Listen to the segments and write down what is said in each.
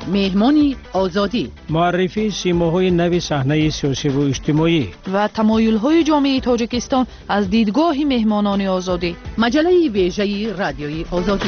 مهمانی آزادی، معرفی سیماهای نوی صحنه سیاسی و اجتماعی و تمایل‌های جامعه تاجیکستان از دیدگاه مهمانان آزادی. مجله ویژه رادیوی آزادی.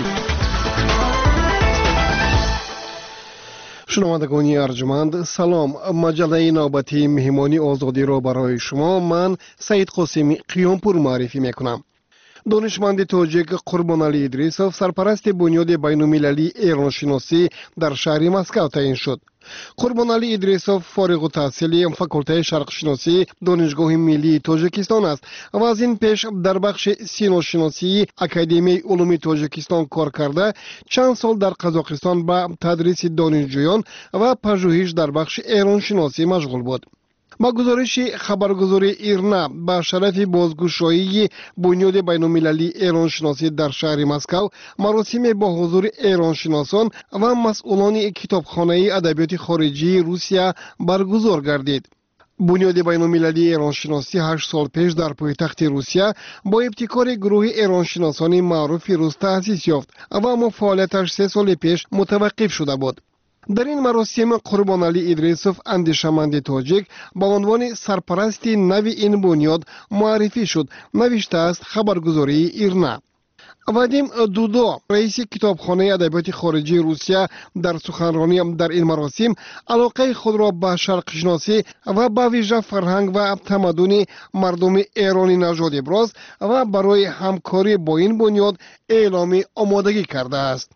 شنوندگان ارجمند سلام. مجله نوبتی مهمانی آزادی را برای شما من سعید قاسمی قیامپور معرفی میکنم. دانشمند تاجیک قربانعلی ادریسوف سرپرست بنیاد بین‌المللی ایرانشناسی در شهر مسکو تعیین شد. قربانعلی ادریسوف فارغ التحصیل فاکولته شرقشناسی دانشگاه ملی تاجیکستان است و از این پیش در بخش سینوشناسی اکادمی علوم تاجیکستان کار کرده چند سال در قزاقستان به تدریس دانشجویان و پژوهش در بخش ایرانشناسی مشغول بود. با گزارش خبرگزاری ایرنا با شرف بازگشایی بنیاد بین‌المللی ایرانشناسی در شهر مسکو مراسم با حضور ایرانشناسان و مسئولان کتابخانه ادبیات خارجی روسیه برگزار گردید. بنیاد بین‌المللی ایرانشناسی 8 سال پیش در پایتخت روسیه با ابتکار گروه ایرانشناسان معروف روس تأسیس یافت و اما فعالیتش 3 سال پیش متوقف شده بود. در این مراسم قربانعلی ادریسوف اندیشمند تاجیک با عنوان سرپرست نوی این بنیاد معرفی شد، نوشته است خبرگزاری ایرنا. وادیم دودو رئیس کتابخانه ادبیات خارجی روسیه در سخنرانی در این مراسم علاقه خود را به شرق شناسی و به ویژه فرهنگ و تمدن مردم ایرانی نژاد ابراز و برای همکاری با این بنیاد اعلام آمادگی کرده است.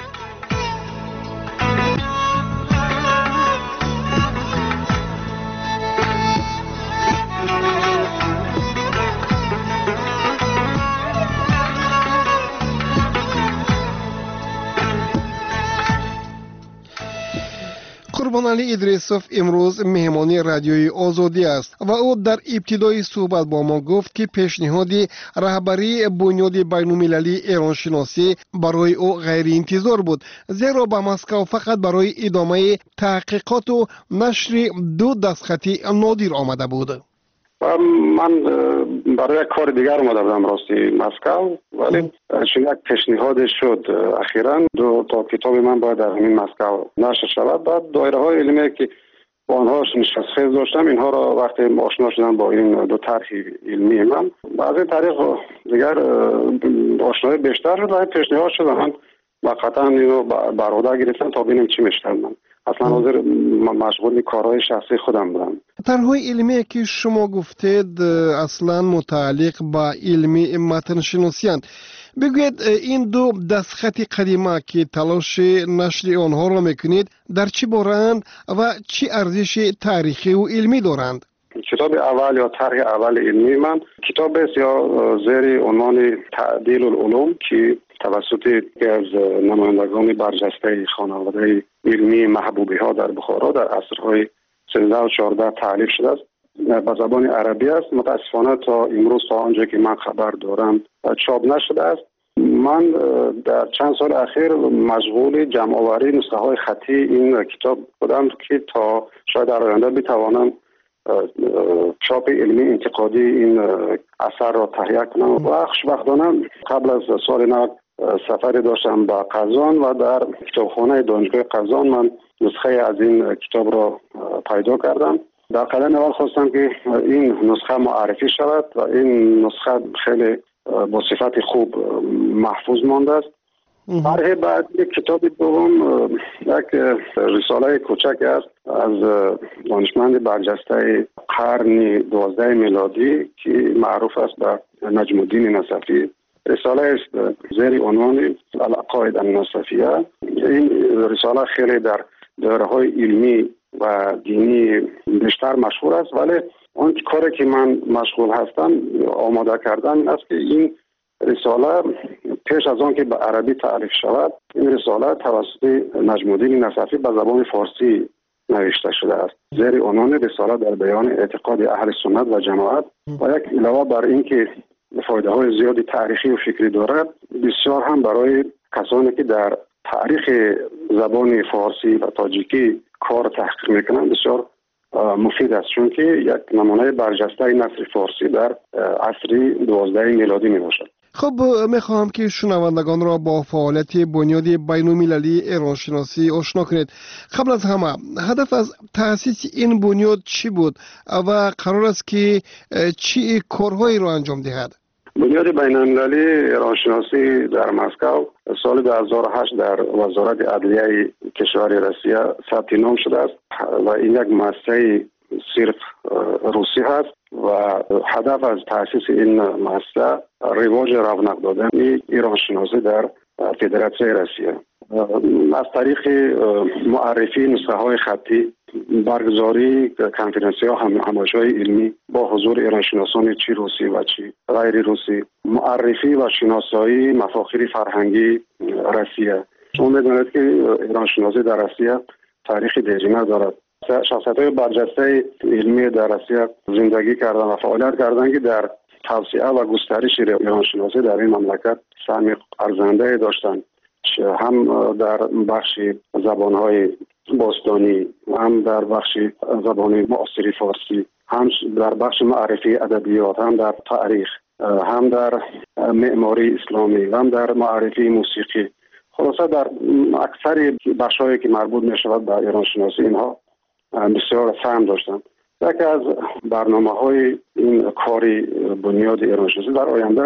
قربانعلی ادریسوف امروز مهمانی رادیوی آزادی است و او در ابتدای صحبت با ما گفت که پیشنهاد رهبری بنیاد بین‌المللی ایرانشناسی برای او غیر انتظار بود، زیرا به مسکو فقط برای ادامه تحقیقات و نشر 2 دستخطی نادر آمده بود. من برای کار دیگر اومده بودم راستی مسکو، ولی چون یک پیشنهاد شد اخیراً 2 تا کتاب من باید در همین مسکو نشر شود. بعد دایره های علمی که با آنها نشستخیز داشتم اینها را وقتی آشنا شدم با این 2 طرح علمی من از این طریق دیگر آشنایی بیشتر شد و پیشنهاد شد من واقعا اینو برآورده گرفتم تا ببینم چی میشتم. من اصلا حاضر مشغول کارهای شخصی خودم بودم. طرح‌های علمی که شما گفتید اصلا متعلق با علمی متن شناسی اند. بگوید این 2 دستخط قدیمه که تلاش نشر آنها را میکنید در چی بارند و چی ارزش تاریخی و علمی دارند؟ کتاب اول یا طرح اول علمی من کتاب است یا زیر عنوان تعدیل العلوم که توسط یکی از نمایندگان برجسته خانواده علمی محبوبی ها در بخارا در عصرهای 13 و 14 تالیف شده است. به زبان عربی است. متاسفانه تا امروز تا آنجا که من خبر دارم چاپ نشده است. من در چند سال اخیر مشغول جمع آوری نسخه های خطی این کتاب بودم که تا شاید در آینده بتوانم چاپ علمی انتقادی این اثر را تهیه کنم. و خوشبختانه قبل از سال 90 سفری داشتم به قزان و در کتابخانه دانشگاه قزان من نسخه از این کتاب را پیدا کردم. در قدم اول خواستم که این نسخه معرفی شود و این نسخه خیلی با صفت خوب محفوظ مانده است. طرح بعد یک کتاب دوم یک رساله کوچک است از دانشمند برجسته قرن 12 میلادی که معروف است به نجم الدین نصفی. رساله است زیر عنوان العقاید النصفیه. این رساله خیلی در دایره‌های علمی و دینی بیشتر مشهور است، ولی اون کاری که من مشغول هستم آماده کردن است که این رساله پیش از آن که به عربی تعریف شود این رساله توسط نجم الدین نصفی به زبان فارسی نوشته شده است زیر عنوان رساله در بیان اعتقاد اهل سنت و جماعت و یک علاوه بر این که فایده های زیادی تاریخی و فکری دارد بسیار هم برای کسانی که در تاریخ زبان فارسی و تاجیکی کار تحقیق میکنند بسیار مفید است، چون که یک نمونه برجسته نثر فارسی در عصر 12 میلادی می باشد. خب میخواهم که شنوندگان را با فعالیت بنیاد بین‌المللی ایرانشناسی آشنا کنید. قبل از همه هدف از تأسیس این بنیاد چی بود و قرار است که چی کارهایی را انجام دهد؟ بنیاد بین‌المللی ایرانشناسی در مسکو سال 2008 در وزارت عدلیه کشور روسیه ثبت نام شده است و این یک مؤسسه صرف روسی هست و هدف از تأسیس این مؤسسه رواج رونق دادن ایرانشناسی در فدراسیون روسیه از طریق معرفی نسخه های خطی، برگزاری کنفرانسی ها همایش‌های علمی با حضور ایرانشناسان چی روسی و چی غیر روسی، معرفی و شناسایی مفاخر فرهنگی روسیه. شما می‌دانید که ایرانشناسی در روسیه تاریخ دیرینه دارد. شخصیت‌های برجسته علمی در روسیه زندگی کردن و فعالیت کردن که در توسعه و گسترش ایرانشناسی در این مملکت سهم ارزنده داشتند، هم در بخش زبان‌های باستانی، هم در بخش زبان معاصر فارسی، هم در بخش معرفی ادبیات، هم در تاریخ، هم در معماری اسلامی، هم در معرفی موسیقی. خلاصه در اکثر بخش‌هایی که مربوط می‌شود به ایرانشناسی اینها بسیار سهم داشتند. یکی از برنامه‌های این کاری بنیاد ایرانشناسی در آینده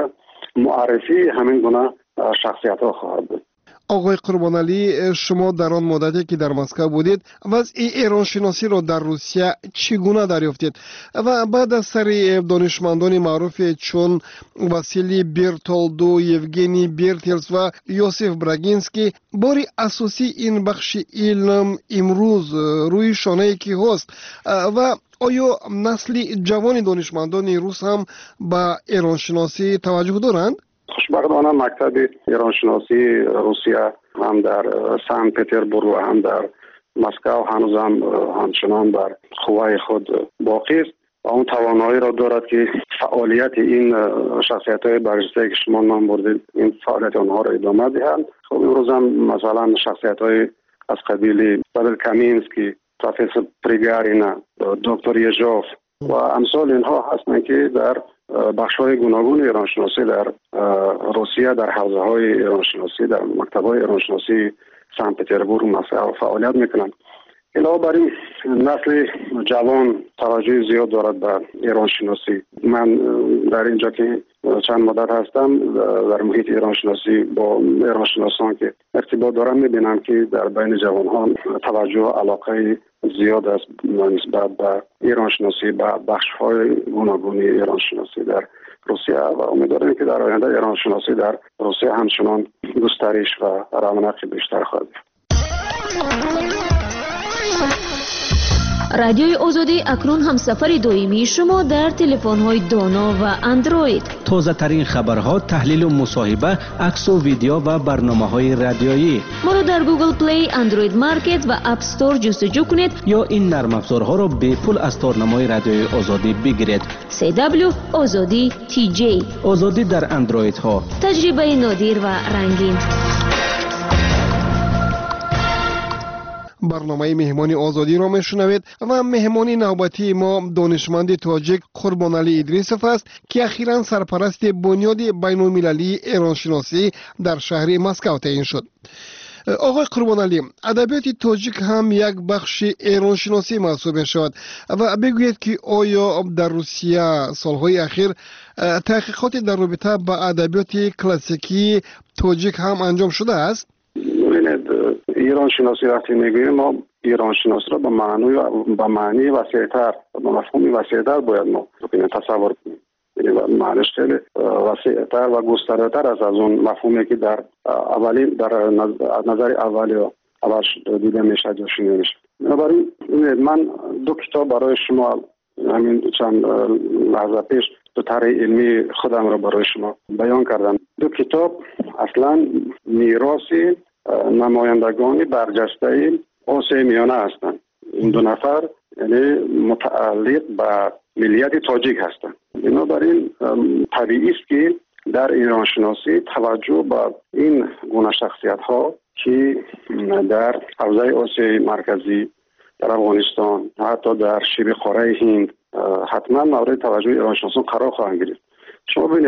معرفی همین گونه شخصیت‌ها خواهد بود. آقای قربانعلی، شما در آن مدتی که در مسکو بودید وضع ایرانشناسی را در روسیه چگونه دریافتید و بعد از سر دانشمندان معروف چون واسیلی برتولدو، یوگنی برتلس و یوسف براگینسکی باری اساسی این بخش علم امروز روی شانه کی هست و آیا نسل جوان دانشمندان روس هم به ایرانشناسی توجه دارند؟ خوشبختانه مکتب ایرانشناسی روسیه هم در سن پترزبورگ و هم در مسکو هنوز هم همچنان بر قوای خود باقی است و اون توانایی را دارد که فعالیت این شخصیت‌های برجسته که شما نام بردید این فعالیت آنها را ادامه دهند. خب امروز هم مثلا شخصیت‌های از قبیل پاول کامینسکی، پروفسور پریگارینا، دکتر یژوف و امثال اینها هستند که در بخش‌های گوناگون ایرانشناسی در روسیه در حوزه‌های ایرانشناسی در مکتب‌های ایرانشناسی سن پترزبورگ و مسکو فعالیت می‌کنند. علاوه بر این نسل جوان توجه زیاد دارد به ایرانشناسی. من در اینجا که چند مدت هستم در محیط ایرانشناسی با ایرانشناسان که ارتباط دارم می‌بینم که در بین جوان‌ها توجه و علاقه زیاد است نسبت به ایرانشناسی به بخش‌های گوناگون ایرانشناسی در روسیه و امیدوارم که در آینده ایرانشناسی در روسیه همچنان گسترش و رونق بیشتر خواهد یافت. رادیوی آزادی اکنون هم سفر دائمی شما در تلفن‌های دانا و اندروید. تازه ترین خبرها، تحلیل و مصاحبه، عکس و ویدیو و برنامه‌های رادیویی. ما را در گوگل پلی، اندروید مارکت و اپ استور جستجو کنید یا این نرم افزارها را به پول از تارنمای رادیوی آزادی بگیرید. CW آزادی TJ. آزادی در اندروید ها. تجربه نادر و رنگین. برنامه مهمانی آزادی را میشنوید و مهمانی نوبتی ما دانشمند تاجیک قربانعلی ادریسوف است که اخیراً سرپرست بنیاد بین‌المللی ایرانشناسی در شهر مسکو تعیین شد. آقای قربانعلی، ادبیات تاجیک هم یک بخش ایرانشناسی محسوب می شود و بگویید که آیا در روسیه سالهای اخیر تحقیقاتی در رابطه با ادبیات کلاسیکی تاجیک هم انجام شده است؟ ایران شناسی وقتی میگوییم ما ایران شناسی را به معنی وسیع‌تر به مفهوم وسیع‌تر باید ما تصور کنیم. یعنی معنیش خیلی وسیع‌تر و گسترده‌تر از اون مفهومی که در اولین در نظر اول دیده میشه یا شنیده میشه. بنابراین من دو کتاب برای شما همین چند لحظه پیش دو طرح علمی خودم را برای شما بیان کردم. دو کتاب اصلا میراث نمایندگان برجسته آسیای میانه هستند. این دو نفر یعنی متعلق به ملیت تاجیک هستند. بنابراین طبیعی است که در ایرانشناسی توجه به این گونه شخصیت ها که در حوزه آسیای مرکزی، در افغانستان، حتی در شبه قاره هند حتما مورد توجه ایرانشناسان قرار خواهند گرفت. شما ببینید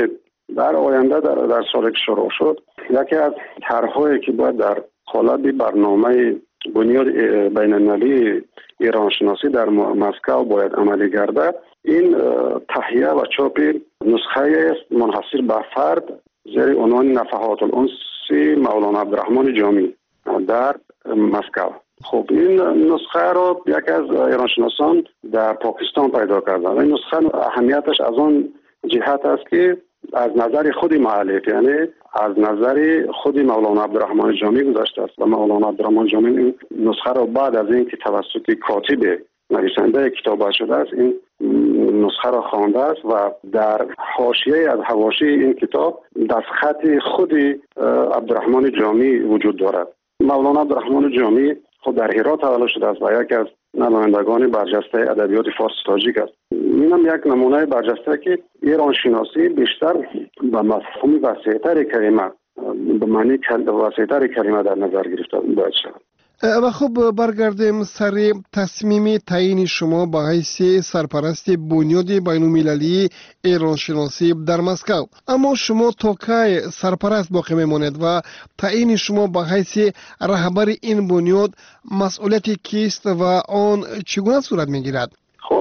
در آینده در سالی که شروع شد یکی از طرح‌هایی که باید در قالب برنامه بنیاد بین‌المللی ایران شناسی در مسکو باید عملی گردد، این تهیه و چاپ نسخه است منحصر به فرد زیر عنوان نفحات الانس مولانا عبدالرحمن جامی در مسکو. خب این نسخه را یکی از ایرانشناسان در پاکستان پیدا کردند. این نسخه اهمیتش از آن جهت است که از نظر خود مؤلف، یعنی از نظر خود مولانا عبدالرحمن جامی گذشته است و مولانا عبدالرحمن جامی این نسخه را بعد از اینکه توسط کاتب نویسنده کتاب شده است این نسخه را خوانده است و در حاشیه از حواشی این کتاب دستخط خود عبدالرحمن جامی وجود دارد. مولانا عبدالرحمن جامی خود در هرات تولد شده است و یکی از نمایندگان برجسته ادبیات فارسی تاجیک است. اینم یک نمونه برجسته که ایران شناسی بیشتر به مفهوم وسیع‌تر کلمه به معنی وسیع‌تر کلمه در نظر گرفته باید شود. و خب برگردیم سر تصمیم تعیین شما به حیث سرپرست بنیاد بین‌المللی ایران شناسی در مسکو. اما شما تا کی سرپرست باقی میمانید و تعیین شما به حیث رهبر این بنیاد مسئولیت کیست و آن چگونه صورت میگیرد؟ خب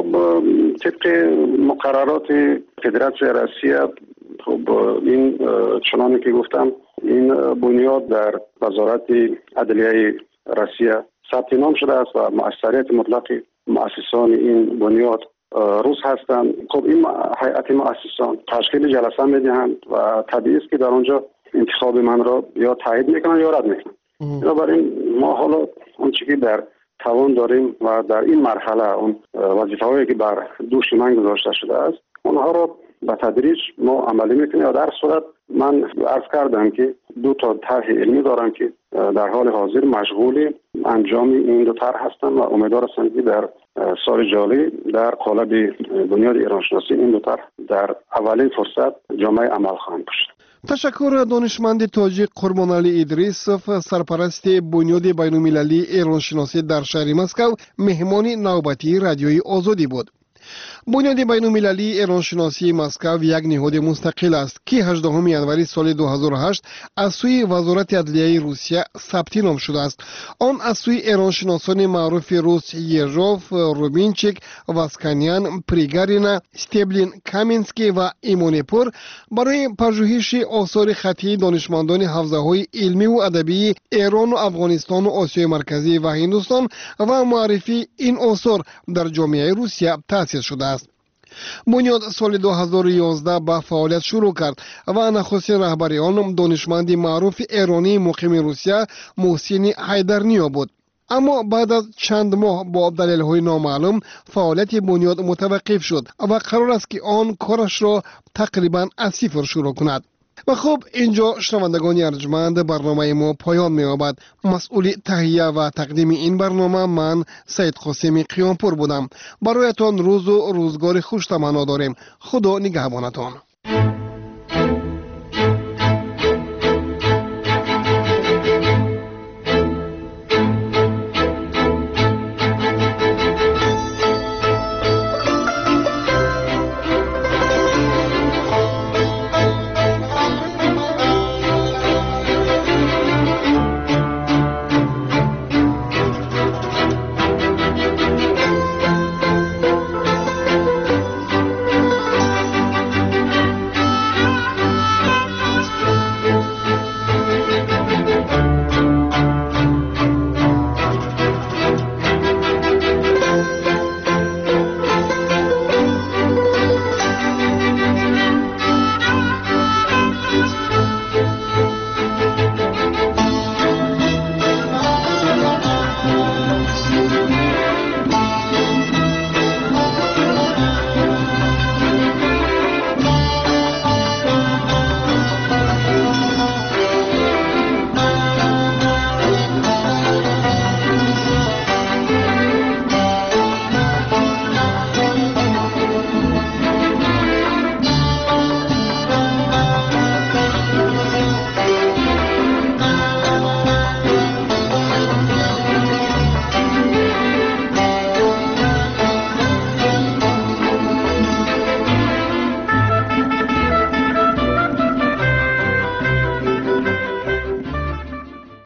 طبق مقررات فدراسیون روسیه خب این چنانه که گفتم این بنیاد در وزارت عدلیه روسیه ثبت نام شده است و مؤثریت مطلق مؤسسان این بنیاد روس هستند. خب این هیئت مؤسسان تشکیل جلسه میدهند و طبیعی است که در آنجا انتخاب من را یا تایید میکنن یا رد میکنن. بنابراین ما حالا آنچه که در توان داریم و در این مرحله اون وظیفه‌هایی که بر دوش من گذاشته شده است اونها را به تدریج ما عملی میکنیم. و در صورت من عرض کردم که 2 طرح علمی دارم که در حال حاضر مشغول انجام این 2 طرح هستم و امیدوار هستم که در سال جاری در قالب بنیاد ایران شناسی این 2 طرح در اولین فرصت جامعه عمل خواهند داشت. تشکر دانشمند تاجیک قربانعلی ادریسوف، سرپرست بنیاد بین‌المللی ایران شناسی در شهر مسکو، مهمان نوبتی رادیوی آزادی بود. بنیاد بین‌المللی ایران شناسی مسکو یک نهاد مستقل است که 18 ینوری سال 2008 از سوی وزارت عدلیه روسیه ثبت نام شده است. آن از سوی ایران شناسان معروف روس یژوف، روبینچیک، واسکانیان، پریگارینا، استبلین، کامینسکی و ایمونپور برای پژوهش آثار خطی دانشمندان حوزه‌های علمی و ادبی ایران و افغانستان و آسیای مرکزی و هندوستان و معرفی این آثار در جامعه روسیه تأسیس شده است. بنیاد سال 2011 به فعالیت شروع کرد و نخستین رهبر آن دانشمند معروف ایرانی مقیم روسیه محسن حیدرنیا بود. اما بعد از چند ماه با دلایل نامعلوم فعالیت بنیاد متوقف شد و قرار است که آن کارش را تقریبا از صفر شروع کند. و خب اینجا شنوندگان ارجمند برنامه ما پایان می‌یابد. مسئول تهیه و تقدیم این برنامه من سید قاسمی قیامپور بودم. برایتان روز و روزگار خوش تمنا داریم. خدا نگهبانتان.